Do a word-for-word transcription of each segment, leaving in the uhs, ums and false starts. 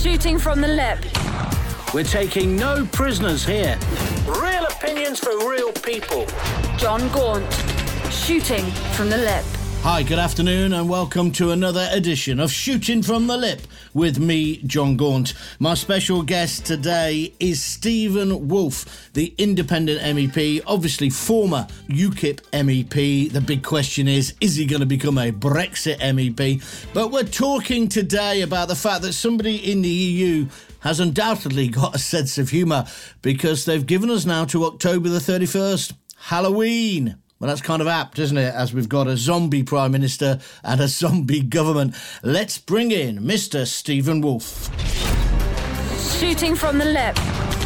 Shooting from the lip. We're taking no prisoners here. Real opinions for real people. John Gaunt. Shooting from the lip. Hi, good afternoon and welcome to another edition of Shooting from the Lip with me, John Gaunt. My special guest today is Stephen Woolfe, the independent M E P, obviously former UKIP M E P. The big question is, is he going to become a Brexit M E P? But we're talking today about the fact that somebody in the E U has undoubtedly got a sense of humour because they've given us now to October the thirty-first, Halloween. Well, that's kind of apt, isn't it, as we've got a zombie Prime Minister and a zombie government. Let's bring in Mister Stephen Woolfe. Shooting from the lip.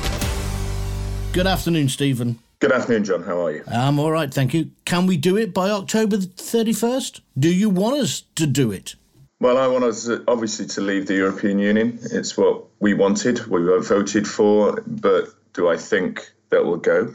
Good afternoon, Stephen. Good afternoon, John. How are you? I'm all right, thank you. Can we do it by October the thirty-first? Do you want us to do it? Well, I want us, obviously, to leave the European Union. It's what we wanted, we voted for, but do I think that will go?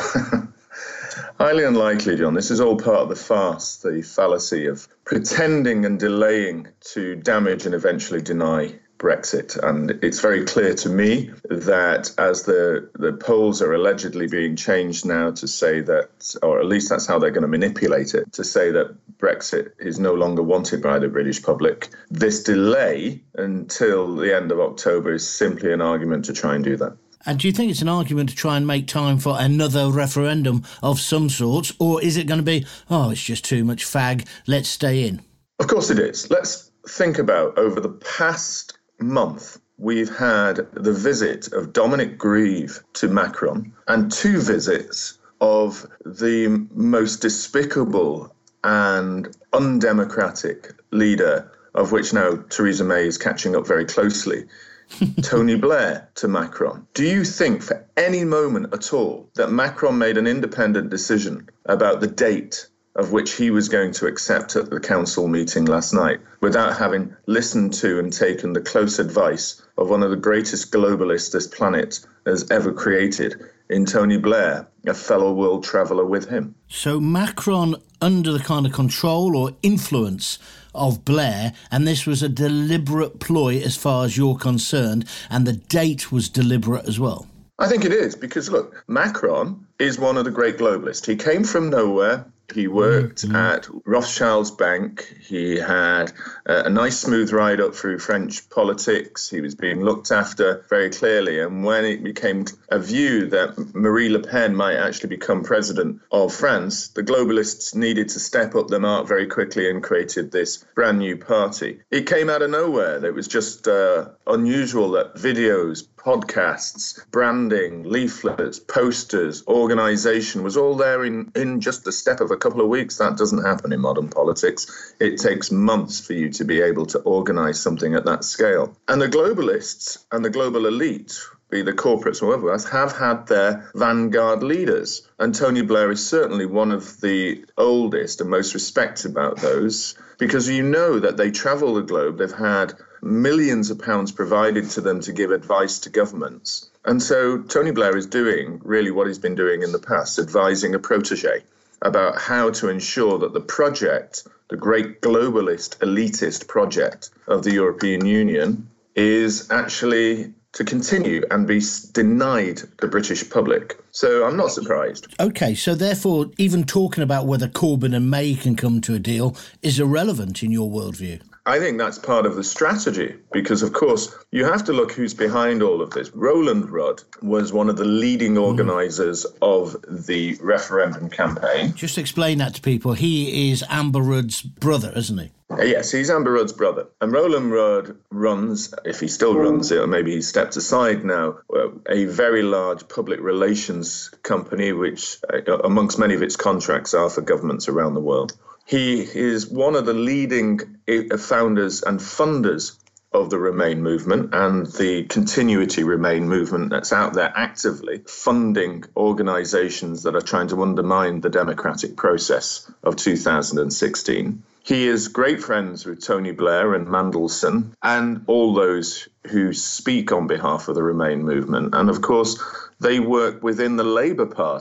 Highly unlikely, John. This is all part of the farce, the fallacy of pretending and delaying to damage and eventually deny Brexit. And it's very clear to me that as the, the polls are allegedly being changed now to say that, or at least that's how they're going to manipulate it, to say that Brexit is no longer wanted by the British public, this delay until the end of October is simply an argument to try and do that. And do you think it's an argument to try and make time for another referendum of some sorts, or is it going to be, oh, it's just too much fag, let's stay in? Of course it is. Let's think about over the past month, we've had the visit of Dominic Grieve to Macron and two visits of the most despicable and undemocratic leader, of which now Theresa May is catching up very closely, Tony Blair to Macron. Do you think for any moment at all that Macron made an independent decision about the date of which he was going to accept at the council meeting last night without having listened to and taken the close advice of one of the greatest globalists this planet has ever created in Tony Blair, a fellow world traveller with him? So Macron under the kind of control or influence of Blair, and this was a deliberate ploy as far as you're concerned, and the date was deliberate as well? I think it is, because look, Macron is one of the great globalists. He came from nowhere. He worked mm-hmm. at Rothschild's bank. He had a, a nice smooth ride up through French politics. He was being looked after very clearly. And when it became a view that Marie Le Pen might actually become president of France, the globalists needed to step up their mark very quickly and created this brand new party. It came out of nowhere. It was just uh, unusual that videos, podcasts, branding, leaflets, posters, organisation was all there in, in just the step of a couple of weeks. That doesn't happen in modern politics. It takes months for you to be able to organise something at that scale. And the globalists and the global elite, be the corporates or whoever else, have had their vanguard leaders. And Tony Blair is certainly one of the oldest and most respected about those, because you know that they travel the globe. They've had millions of pounds provided to them to give advice to governments. And so Tony Blair is doing really what he's been doing in the past, advising a protege about how to ensure that the project, the great globalist, elitist project of the European Union, is actually to continue and be denied the British public. So I'm not surprised. OK, so therefore, even talking about whether Corbyn and May can come to a deal is irrelevant in your worldview. I think that's part of the strategy, because, of course, you have to look who's behind all of this. Roland Rudd was one of the leading organisers mm. of the referendum campaign. Just explain that to people. He is Amber Rudd's brother, isn't he? Yes, he's Amber Rudd's brother. And Roland Rudd runs, if he still runs it, or maybe he's stepped aside now, a very large public relations company, which, amongst many of its contracts, are for governments around the world. He is one of the leading founders and funders of the Remain movement and the Continuity Remain movement that's out there actively funding organisations that are trying to undermine the democratic process of two thousand sixteen. He is great friends with Tony Blair and Mandelson and all those who speak on behalf of the Remain movement. And of course, they work within the Labour Party,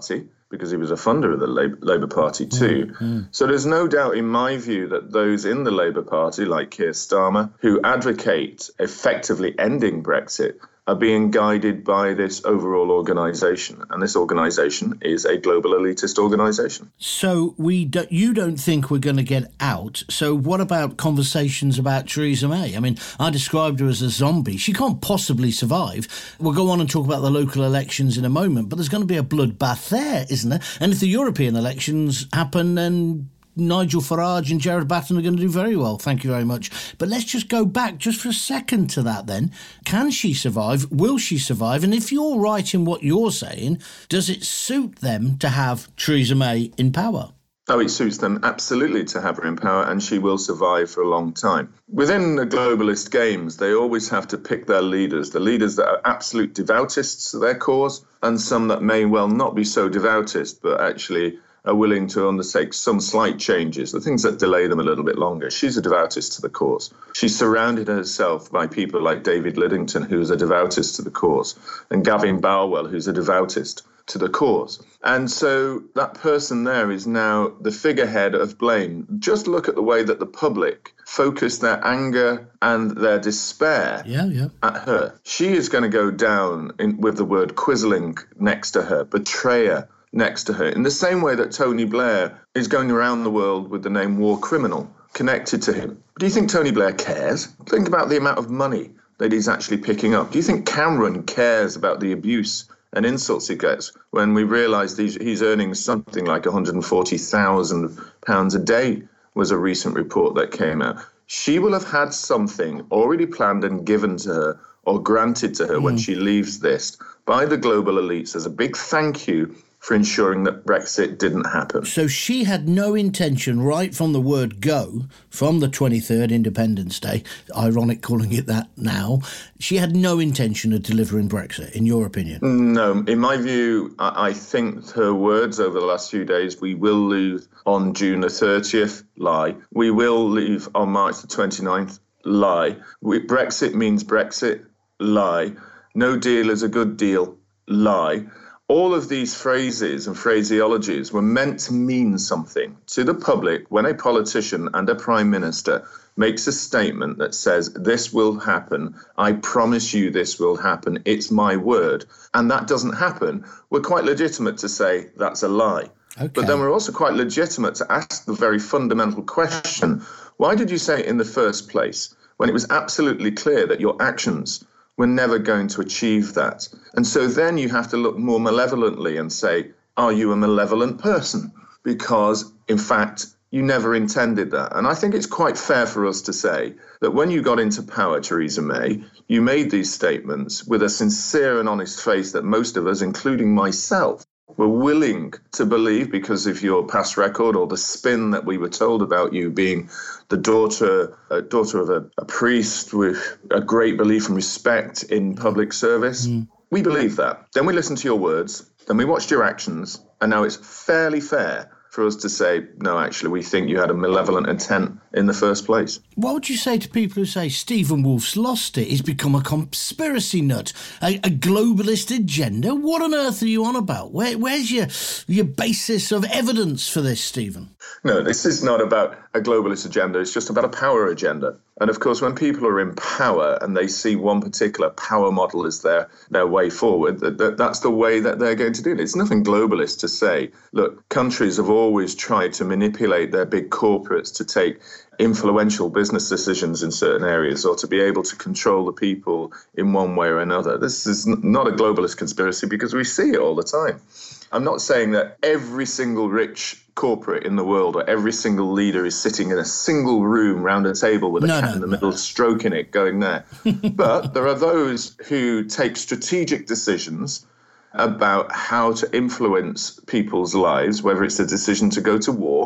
because he was a funder of the Labour, Labour Party too. Mm-hmm. So there's no doubt, in my view, that those in the Labour Party, like Keir Starmer, who advocate effectively ending Brexit, are being guided by this overall organisation. And this organisation is a global elitist organisation. So we do, you don't think we're going to get out. So what about conversations about Theresa May? I mean, I described her as a zombie. She can't possibly survive. We'll go on and talk about the local elections in a moment, but there's going to be a bloodbath there, isn't there? And if the European elections happen, then Nigel Farage and Jared Batten are going to do very well. Thank you very much. But let's just go back just for a second to that then. Can she survive? Will she survive? And if you're right in what you're saying, does it suit them to have Theresa May in power? Oh, it suits them absolutely to have her in power, and she will survive for a long time. Within the globalist games, they always have to pick their leaders, the leaders that are absolute devoutists to their cause, and some that may well not be so devoutist, but actually are willing to undertake some slight changes, the things that delay them a little bit longer. She's a devoutist to the cause. She's surrounded herself by people like David Lidington, who's a devoutist to the cause, and Gavin Barwell, who's a devoutist to the cause. And so that person there is now the figurehead of blame. Just look at the way that the public focus their anger and their despair yeah, yeah. at her. She is going to go down in, with the word quisling next to her, betrayer next to her, in the same way that Tony Blair is going around the world with the name war criminal connected to him. Do you think Tony Blair cares? Think about the amount of money that he's actually picking up. Do you think Cameron cares about the abuse and insults he gets when we realise he's, he's earning something like one hundred forty thousand pounds a day, was a recent report that came out. She will have had something already planned and given to her or granted to her mm. when she leaves this by the global elites as a big thank you for ensuring that Brexit didn't happen. So she had no intention, right from the word go, from the twenty-third Independence Day, ironic calling it that now, she had no intention of delivering Brexit, in your opinion? No. In my view, I think her words over the last few days, we will leave on June the thirtieth, lie. We will leave on March the twenty-ninth, lie. We, Brexit means Brexit, lie. No deal is a good deal, lie. All of these phrases and phraseologies were meant to mean something to the public when a politician and a prime minister makes a statement that says, this will happen, I promise you this will happen, it's my word, and that doesn't happen. We're quite legitimate to say that's a lie. Okay. But then we're also quite legitimate to ask the very fundamental question, why did you say it in the first place when it was absolutely clear that your actions we're never going to achieve that? And so then you have to look more malevolently and say, are you a malevolent person? Because, in fact, you never intended that. And I think it's quite fair for us to say that when you got into power, Theresa May, you made these statements with a sincere and honest face that most of us, including myself, were willing to believe because of your past record or the spin that we were told about you being the daughter uh, daughter of a, a priest with a great belief and respect in public service. Mm. We believe that. Then we listened to your words, then we watched your actions, and now it's fairly fair for us to say, no, actually, we think you had a malevolent intent in the first place. What would you say to people who say Stephen Wolf's lost it? He's become a conspiracy nut, a, a globalist agenda? What on earth are you on about? Where, where's your your basis of evidence for this, Stephen? No, this is not about a globalist agenda. It's just about a power agenda. And of course, when people are in power and they see one particular power model as their, their way forward, that, that, that's the way that they're going to do it. It's nothing globalist to say, look, countries have always tried to manipulate their big corporates to take influential business decisions in certain areas or to be able to control the people in one way or another. This is not a globalist conspiracy because we see it all the time. I'm not saying that every single rich corporate in the world or every single leader is sitting in a single room round a table with a no, cat no, in the no. middle stroking it going there. But there are those who take strategic decisions about how to influence people's lives, whether it's a decision to go to war,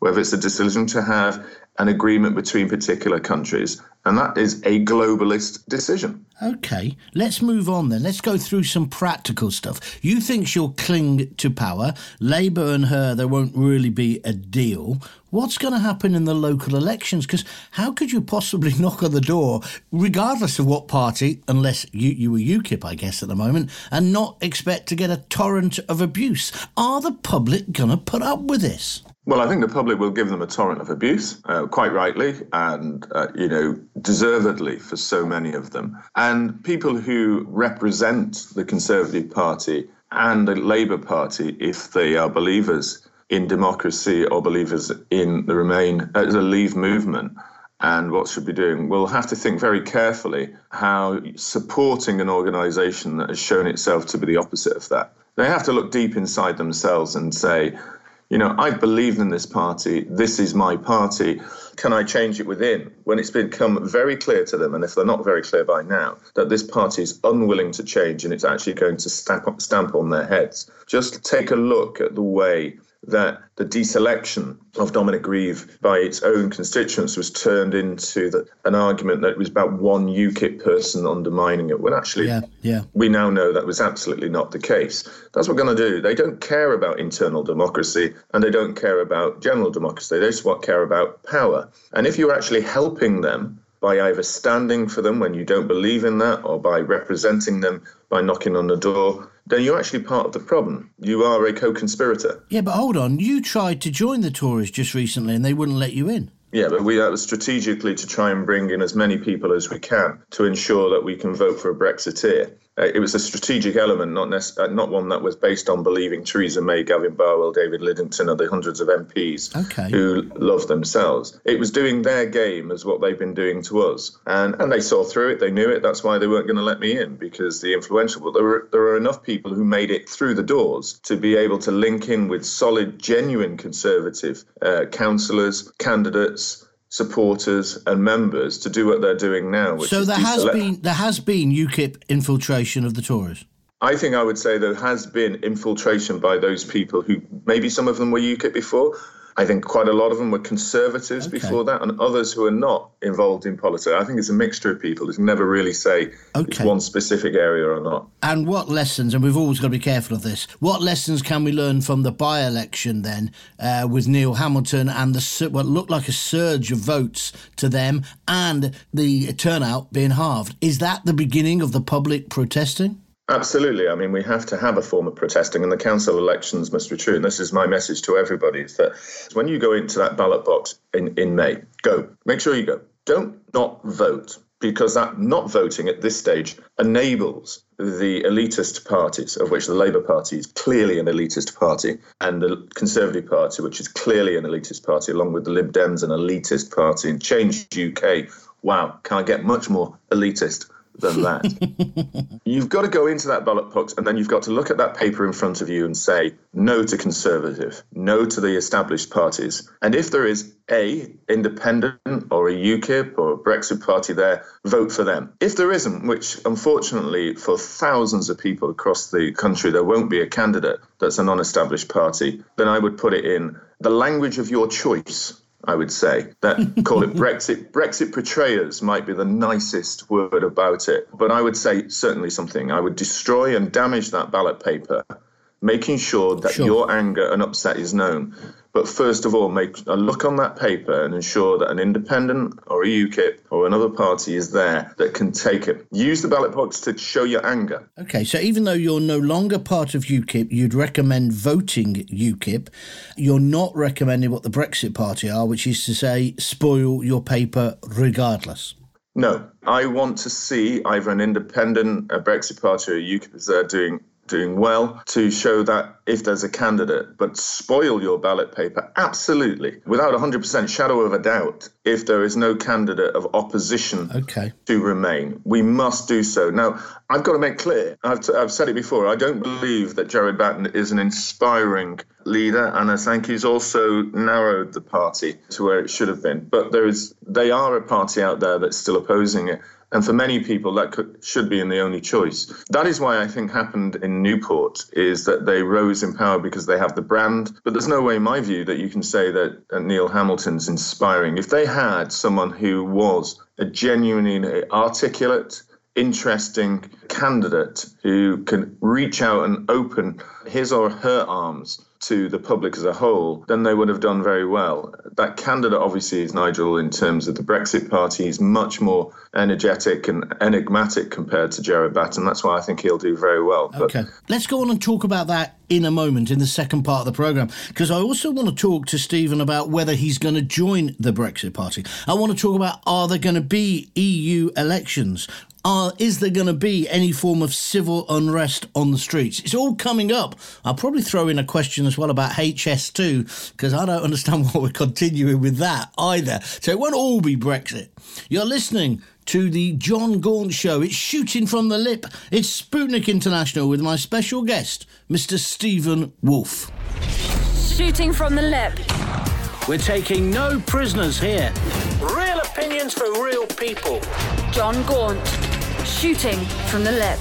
whether it's a decision to have an agreement between particular countries. And that is a globalist decision. OK, let's move on then. Let's go through some practical stuff. You think she'll cling to power. Labour and her, there won't really be a deal. What's going to happen in the local elections? Because how could you possibly knock on the door, regardless of what party, unless you, you were UKIP, I guess, at the moment, and not expect to get a torrent of abuse? Are the public going to put up with this? Well, I think the public will give them a torrent of abuse, uh, quite rightly, and, uh, you know, deservedly for so many of them. And people who represent the Conservative Party and the Labour Party, if they are believers in democracy or believers in the Remain, uh, the Leave movement, and what should be doing, will have to think very carefully how supporting an organisation that has shown itself to be the opposite of that. They have to look deep inside themselves and say, you know, I believe in this party. This is my party. Can I change it within? When it's become very clear to them, and if they're not very clear by now, that this party is unwilling to change and it's actually going to stamp, stamp on their heads, just take a look at the way that the deselection of Dominic Grieve by its own constituents was turned into the, an argument that it was about one UKIP person undermining it, when actually yeah, yeah. we now know that was absolutely not the case. That's what we're going to do. They don't care about internal democracy and they don't care about general democracy. They just want care about power. And if you're actually helping them by either standing for them when you don't believe in that or by representing them by knocking on the door, then you're actually part of the problem. You are a co-conspirator. Yeah, but hold on. You tried to join the Tories just recently and they wouldn't let you in. Yeah, but we that was strategically to try and bring in as many people as we can to ensure that we can vote for a Brexiteer. Uh, it was a strategic element, not nec- uh, not one that was based on believing Theresa May, Gavin Barwell, David Lidington, and the hundreds of M Ps okay. who love themselves. It was doing their game as what they've been doing to us. And and they saw through it, they knew it, that's why they weren't going to let me in, because the influential, but there were, there were enough people who made it through the doors to be able to link in with solid, genuine Conservative uh, councillors, candidates, supporters and members to do what they're doing now. Which so is there has deselect- been there has been UKIP infiltration of the Tories. I think I would say there has been infiltration by those people who, maybe some of them were UKIP before. I think quite a lot of them were Conservatives okay. before that, and others who are not involved in politics. I think it's a mixture of people. You can never really say okay. it's one specific area or not. And what lessons, and we've always got to be careful of this, what lessons can we learn from the by-election then uh, with Neil Hamilton and the what looked like a surge of votes to them and the turnout being halved? Is that the beginning of the public protesting? Absolutely. I mean, we have to have a form of protesting, and the council elections must be true. And this is my message to everybody, is that when you go into that ballot box in, in May, go. Make sure you go. Don't not vote, because that not voting at this stage enables the elitist parties, of which the Labour Party is clearly an elitist party, and the Conservative Party, which is clearly an elitist party, along with the Lib Dems, an elitist party, and Change U K. Wow, can't get much more elitist than that. You've got to go into that ballot box and then you've got to look at that paper in front of you and say no to Conservative, no to the established parties. And if there is a independent or a UKIP or a Brexit party there, vote for them. If there isn't, which unfortunately for thousands of people across the country, there won't be a candidate that's a non-established party, then I would put it in the language of your choice. I would say that call it Brexit. Brexit betrayers might be the nicest word about it. But I would say certainly something. I would destroy and damage that ballot paper, making sure that sure. your anger and upset is known. But first of all, make a look on that paper and ensure that an independent or a UKIP or another party is there that can take it. Use the ballot box to show your anger. OK, so even though you're no longer part of UKIP, you'd recommend voting UKIP. You're not recommending what the Brexit Party are, which is to say spoil your paper regardless. No, I want to see either an independent, a Brexit Party or a UKIP is there doing doing well to show that if there's a candidate, but spoil your ballot paper, absolutely, without one hundred percent shadow of a doubt, if there is no candidate of opposition okay. to Remain. We must do so. Now, I've got to make clear, I've, t- I've said it before, I don't believe that Jared Batten is an inspiring leader, and I think he's also narrowed the party to where it should have been. But there is, they are a party out there that's still opposing it. And for many people, that could, should be in the only choice. That is why I think happened in Newport, is that they rose in power because they have the brand. But there's no way, in my view, that you can say that uh, Neil Hamilton's inspiring. If they had someone who was a genuinely articulate, interesting candidate who can reach out and open his or her arms to the public as a whole, then they would have done very well. That candidate obviously is Nigel in terms of the Brexit Party. He's much more energetic and enigmatic compared to Gerard Batten. That's why I think he'll do very well. OK, but let's go on and talk about that in a moment in the second part of the programme, because I also want to talk to Stephen about whether he's going to join the Brexit Party. I want to talk about, are there going to be E U elections? Are, is there going to be any form of civil unrest on the streets? It's all coming up. I'll probably throw in a question as well about H S two, because I don't understand why we're continuing with that either. So it won't all be Brexit. You're listening to the John Gaunt Show. It's Shooting from the Lip. It's Sputnik International with my special guest, Mister Stephen Wolfe. Shooting from the Lip. We're taking no prisoners here. Real opinions for real people. John Gaunt. Shooting from the Lip.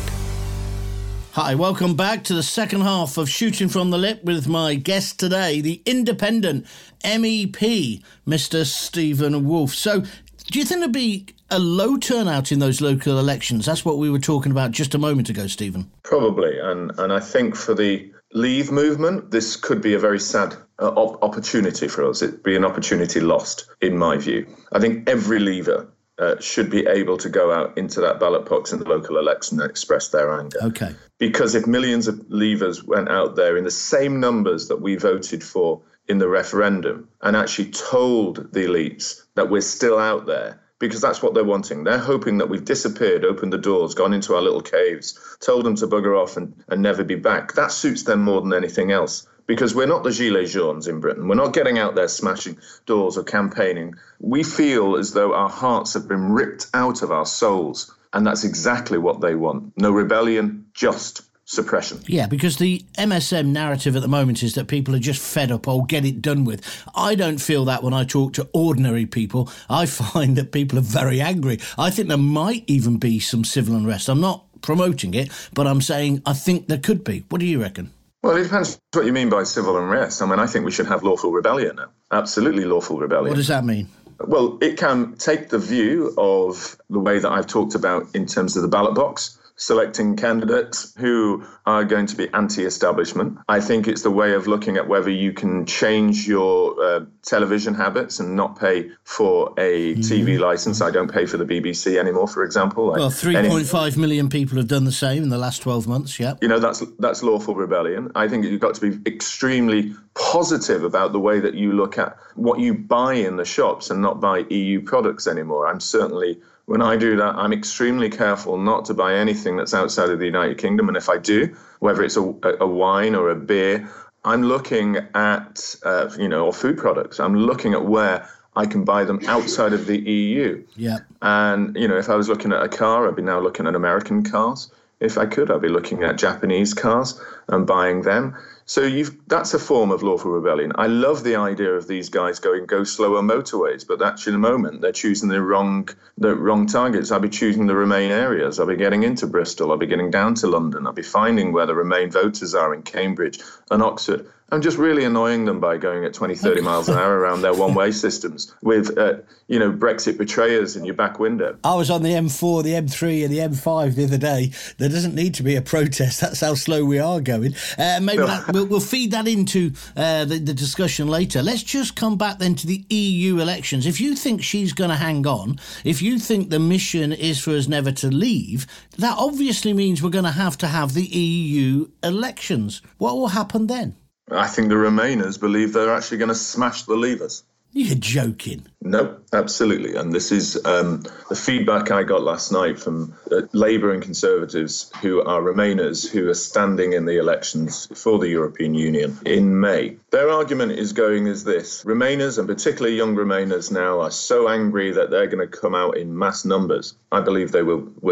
Hi, welcome back to the second half of Shooting from the Lip with my guest today, the independent M E P, Mister Stephen Wolfe. So, do you think there'll be a low turnout in those local elections? That's what we were talking about just a moment ago, Stephen. Probably, and and I think for the Leave movement, this could be a very sad uh, op- opportunity for us. It'd be an opportunity lost, in my view. I think every Leaver uh, should be able to go out into that ballot box in the local election and express their anger. Okay. Because if millions of Leavers went out there in the same numbers that we voted for in the referendum and actually told the elites that we're still out there, because that's what they're wanting. They're hoping that we've disappeared, opened the doors, gone into our little caves, told them to bugger off and, and never be back. That suits them more than anything else, because we're not the Gilets Jaunes in Britain. We're not getting out there smashing doors or campaigning. We feel as though our hearts have been ripped out of our souls, and that's exactly what they want. No rebellion, just suppression. Yeah, because the M S M narrative at the moment is that people are just fed up, oh, get it done with. I don't feel that when I talk to ordinary people. I find that people are very angry. I think there might even be some civil unrest. I'm not promoting it, but I'm saying I think there could be. What do you reckon? Well, it depends what you mean by civil unrest. I mean, I think we should have lawful rebellion now. Absolutely lawful rebellion. What does that mean? Well, it can take the view of the way that I've talked about in terms of the ballot box, selecting candidates who are going to be anti-establishment. I think it's the way of looking at whether you can change your uh, television habits and not pay for a mm-hmm. T V license. I don't pay for the B B C anymore, for example. Well, three point five million people have done the same in the last twelve months, yeah. You know, that's that's lawful rebellion. I think you've got to be extremely positive about the way that you look at what you buy in the shops and not buy E U products anymore. I'm certainly... When I do that, I'm extremely careful not to buy anything that's outside of the United Kingdom. And if I do, whether it's a, a wine or a beer, I'm looking at, uh, you know, or food products. I'm looking at where I can buy them outside of the E U. Yeah. And, you know, if I was looking at a car, I'd be now looking at American cars. If I could, I'd be looking at Japanese cars and buying them. So you've that's a form of lawful rebellion. I love the idea of these guys going go slow on motorways, but actually, in the moment, they're choosing the wrong the wrong targets. I'll be choosing the Remain areas. I'll be getting into Bristol. I'll be getting down to London. I'll be finding where the Remain voters are in Cambridge and Oxford. I'm just really annoying them by going at twenty, thirty miles an hour around their one-way systems with, uh, you know, Brexit betrayers in your back window. I was on the M four, the M three and the M five the other day. There doesn't need to be a protest. That's how slow we are going. Uh, maybe no. that, we'll, we'll feed that into uh, the, the discussion later. Let's just come back then to the E U elections. If you think she's going to hang on, if you think the mission is for us never to leave, that obviously means we're going to have to have the E U elections. What will happen then? I think the Remainers believe they're actually going to smash the Leavers. You're joking. No, absolutely. And this is um, the feedback I got last night from uh, Labour and Conservatives who are Remainers who are standing in the elections for the European Union in May. Their argument is going as this. Remainers, and particularly young Remainers now, are so angry that they're going to come out in mass numbers. I believe they will. will.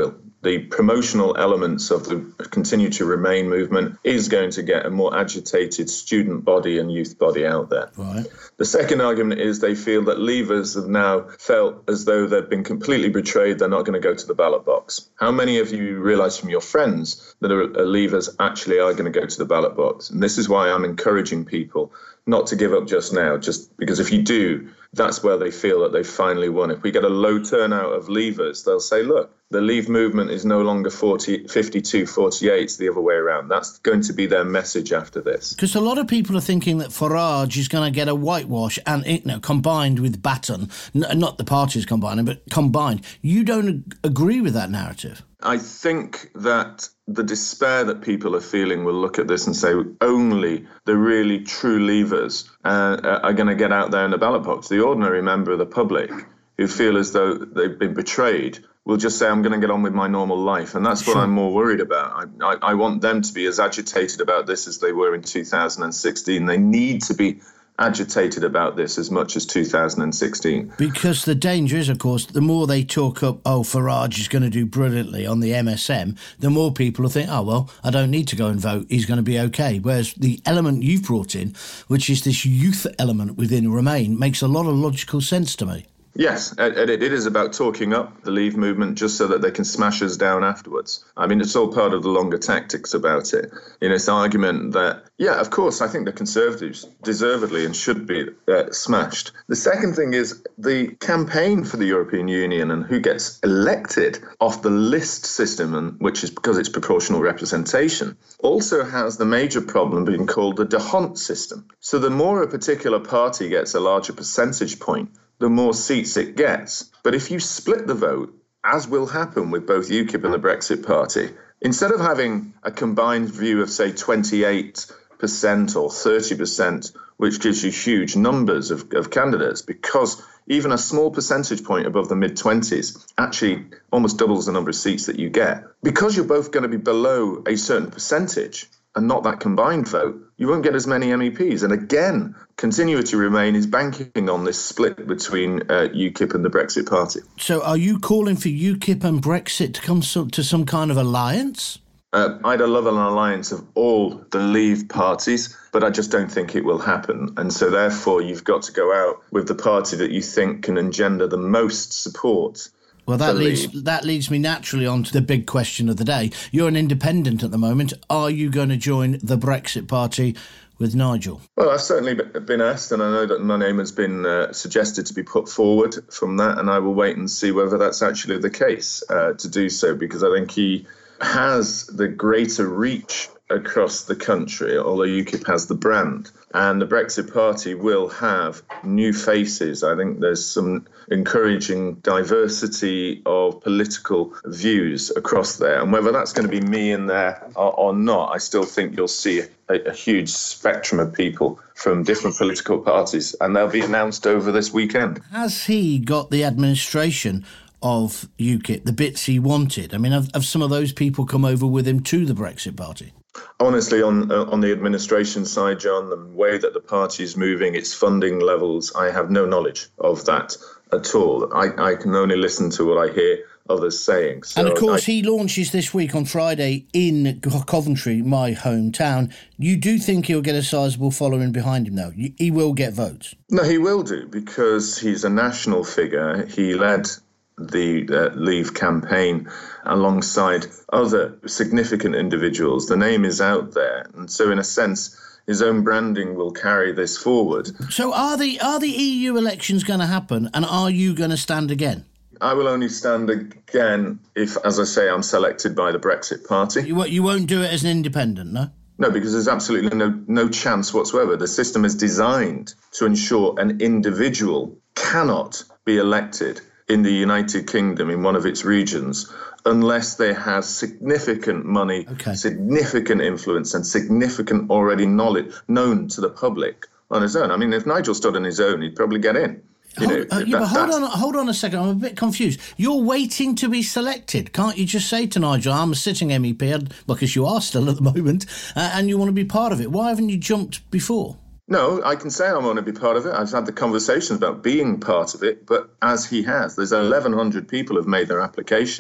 the promotional elements of the Continue to Remain movement is going to get a more agitated student body and youth body out there. Right. The second argument is they feel that Leavers have now felt as though they've been completely betrayed. They're not going to go to the ballot box. How many of you realise from your friends that are, are Leavers actually are going to go to the ballot box? And this is why I'm encouraging people not to give up just now, just because if you do, that's where they feel that they've finally won. If we get a low turnout of Leavers, they'll say, look, the Leave movement is no longer forty, fifty-two forty-eight, it's the other way around. That's going to be their message after this. Because a lot of people are thinking that Farage is going to get a whitewash and, you know, combined with Batten, n- not the parties combining, but combined. You don't ag- agree with that narrative? I think that the despair that people are feeling will look at this and say only the really true Leavers uh, are going to get out there in the ballot box. The ordinary member of the public who feel as though they've been betrayed will just say, I'm going to get on with my normal life. And that's what I'm more worried about. I, I, I want them to be as agitated about this as they were in two thousand sixteen. They need to be agitated about this as much as two thousand sixteen. Because the danger is, of course, the more they talk up, oh, Farage is going to do brilliantly on the M S M, the more people will think, oh, well, I don't need to go and vote, he's going to be OK. Whereas the element you've brought in, which is this youth element within Remain, makes a lot of logical sense to me. Yes, and it is about talking up the Leave movement just so that they can smash us down afterwards. I mean, it's all part of the longer tactics about it. You know, it's the argument that, yeah, of course, I think the Conservatives deservedly and should be uh, smashed. The second thing is the campaign for the European Union and who gets elected off the list system, and which is because it's proportional representation, also has the major problem being called the D'Hondt system. So the more a particular party gets a larger percentage point, the more seats it gets. But if you split the vote, as will happen with both UKIP and the Brexit Party, instead of having a combined view of, say, twenty-eight percent or thirty percent, which gives you huge numbers of, of candidates, because even a small percentage point above the mid-twenties actually almost doubles the number of seats that you get. Because you're both going to be below a certain percentage, and not that combined vote, you won't get as many M E Ps. And again, Continue to Remain is banking on this split between uh, UKIP and the Brexit Party. So are you calling for UKIP and Brexit to come so, to some kind of alliance? Uh, I'd love an alliance of all the Leave parties, but I just don't think it will happen. And so therefore, you've got to go out with the party that you think can engender the most support. Well, that leads that leads me naturally on to the big question of the day. You're an independent at the moment. Are you going to join the Brexit Party with Nigel? Well, I've certainly been asked, and I know that my name has been uh, suggested to be put forward from that, and I will wait and see whether that's actually the case uh, to do so, because I think he has the greater reach across the country, although UKIP has the brand. And the Brexit Party will have new faces. I think there's some encouraging diversity of political views across there. And whether that's going to be me in there or, or not, I still think you'll see a, a huge spectrum of people from different political parties. And they'll be announced over this weekend. Has he got the administration of UKIP, the bits he wanted? I mean, have, have some of those people come over with him to the Brexit Party? Honestly, on uh, on the administration side, John, the way that the party is moving, its funding levels, I have no knowledge of that at all. I, I can only listen to what I hear others saying. So and of course, I, he launches this week on Friday in Coventry, my hometown. You do think he'll get a sizable following behind him, though? He will get votes? No, he will do, because he's a national figure. He led the uh, Leave campaign alongside other significant individuals. The name is out there, and so in a sense his own branding will carry this forward. So are the are the E U elections going to happen, and are you going to stand again? I will only stand again if, as I say, I'm selected by the Brexit Party. You, you won't do it as an independent, no? No, because there's absolutely no no chance whatsoever. The system is designed to ensure an individual cannot be elected in the United Kingdom in one of its regions unless they have significant money, okay. significant influence and significant already knowledge known to the public on his own. I mean, if Nigel stood on his own, he'd probably get in. You hold, know, uh, yeah, that, but hold on, hold on a second. I'm a bit confused. You're waiting to be selected. Can't you just say to Nigel, I'm a sitting M E P, because you are still at the moment, uh, and you want to be part of it? Why haven't you jumped before? No, I can say I want to be part of it. I've had the conversations about being part of it, but as he has, there's eleven hundred people have made their application.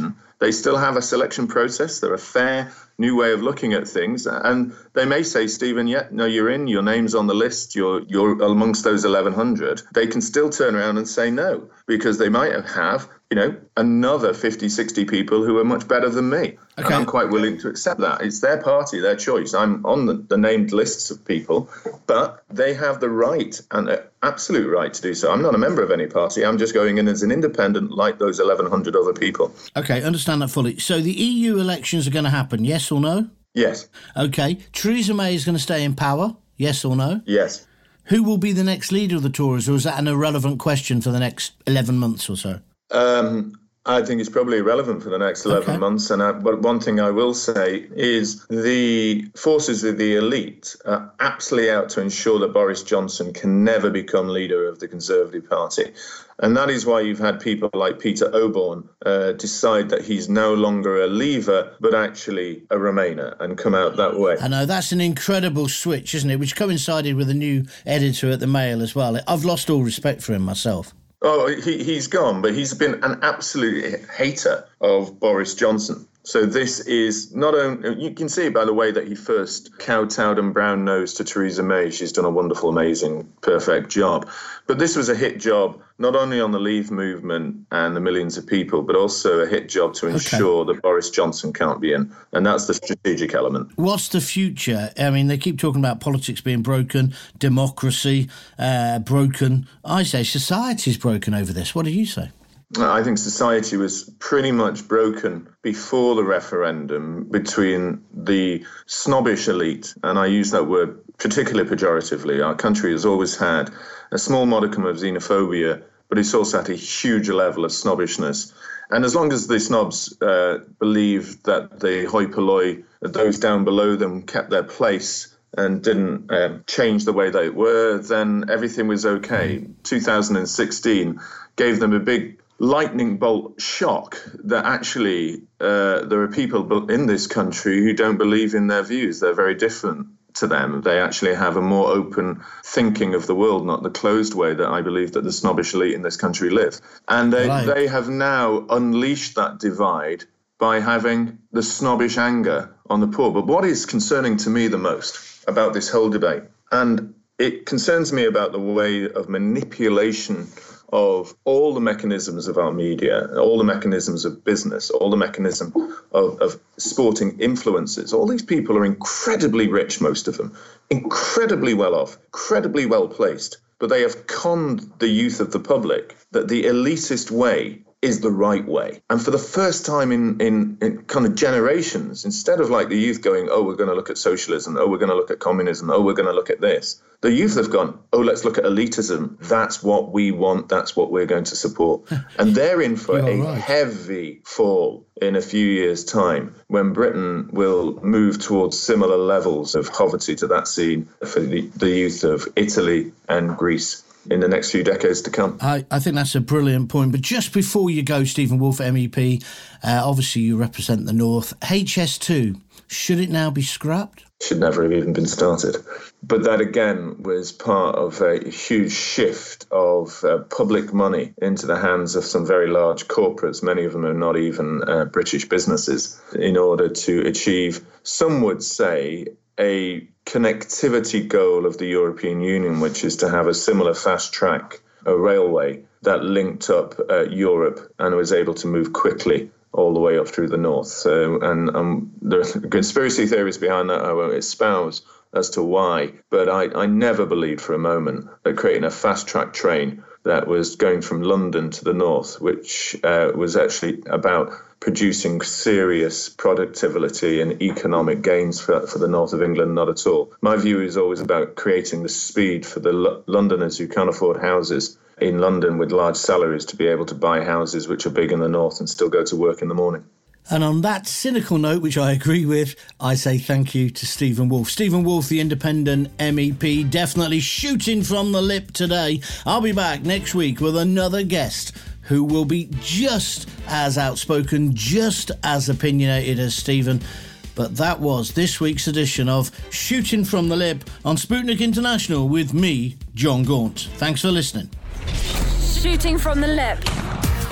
They still have a selection process. They're a fair new way of looking at things. And they may say, Stephen, yeah, no, you're in, your name's on the list, you're you're amongst those eleven hundred. They can still turn around and say no, because they might have, you know, another fifty, sixty people who are much better than me. Okay. And I'm quite willing to accept that. It's their party, their choice. I'm on the, the named lists of people, but they have the right and the absolute right to do so. I'm not a member of any party. I'm just going in as an independent like those eleven hundred other people. Okay, understand that fully. So the E U elections are going to happen, yes or no? Yes. Okay. Theresa May is going to stay in power, yes or no? Yes. Who will be the next leader of the Tories, or is that an irrelevant question for the next eleven months or so? Um, I think it's probably irrelevant for the next eleven okay. months. And I, but one thing I will say is the forces of the elite are absolutely out to ensure that Boris Johnson can never become leader of the Conservative Party. And that is why you've had people like Peter Oborne uh, decide that he's no longer a Leaver, but actually a Remainer, and come out that way. I know, that's an incredible switch, isn't it? Which coincided with a new editor at the Mail as well. I've lost all respect for him myself. Oh, he, he's gone, but he's been an absolute hater of Boris Johnson. So this is not only, you can see by the way that he first kowtowed and brown-nosed to Theresa May. She's done a wonderful, amazing, perfect job. But this was a hit job, not only on the Leave movement and the millions of people, but also a hit job to ensure okay. that Boris Johnson can't be in. And that's the strategic element. What's the future? I mean, they keep talking about politics being broken, democracy uh, broken. I say society's broken over this. What do you say? I think society was pretty much broken before the referendum between the snobbish elite, and I use that word particularly pejoratively. Our country has always had a small modicum of xenophobia, but it's also at a huge level of snobbishness. And as long as the snobs uh, believed that the hoi polloi, those down below them, kept their place and didn't uh, change the way they were, then everything was okay. two thousand sixteen gave them a big lightning bolt shock that actually uh, there are people in this country who don't believe in their views. They're very different to them. They actually have a more open thinking of the world, not the closed way that I believe that the snobbish elite in this country live. And they, right. they have now unleashed that divide by having the snobbish anger on the poor. But what is concerning to me the most about this whole debate, and it concerns me about the way of manipulation of all the mechanisms of our media, all the mechanisms of business, all the mechanism of, of sporting influences. All these people are incredibly rich, most of them, incredibly well off, incredibly well placed, but they have conned the youth of the public that the elitist way is the right way. And for the first time in, in, in kind of generations, instead of like the youth going, oh, we're going to look at socialism, oh, we're going to look at communism, oh, we're going to look at this, the youth have gone, oh, let's look at elitism. That's what we want. That's what we're going to support. And they're in for a right. heavy fall in a few years' time when Britain will move towards similar levels of poverty to that seen for the, the youth of Italy and Greece in the next few decades to come. I, I think that's a brilliant point. But just before you go, Stephen Woolf, M E P, uh, obviously you represent the North. H S two, should it now be scrapped? Should never have even been started. But that, again, was part of a huge shift of uh, public money into the hands of some very large corporates. Many of them are not even uh, British businesses, in order to achieve, some would say, a connectivity goal of the European Union, which is to have a similar fast track, a railway that linked up uh, Europe and was able to move quickly all the way up through the north. So, and um, there are conspiracy theories behind that I won't espouse as to why, but I, I never believed for a moment that creating a fast track train that was going from London to the north, which uh, was actually about producing serious productivity and economic gains for, for the north of England, not at all. My view is always about creating the speed for the L- Londoners who can't afford houses in London with large salaries to be able to buy houses which are big in the north and still go to work in the morning. And on that cynical note, which I agree with, I say thank you to Stephen Woolf. Stephen Woolf, the independent M E P, definitely shooting from the lip today. I'll be back next week with another guest who will be just as outspoken, just as opinionated as Stephen. But that was this week's edition of Shooting from the Lip on Sputnik International with me, John Gaunt. Thanks for listening. Shooting from the Lip.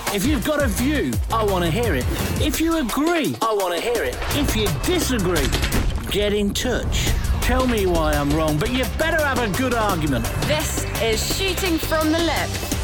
If you've got a view, I want to hear it. If you agree, I want to hear it. If you disagree, get in touch. Tell me why I'm wrong, but you better have a good argument. This is Shooting from the Lip.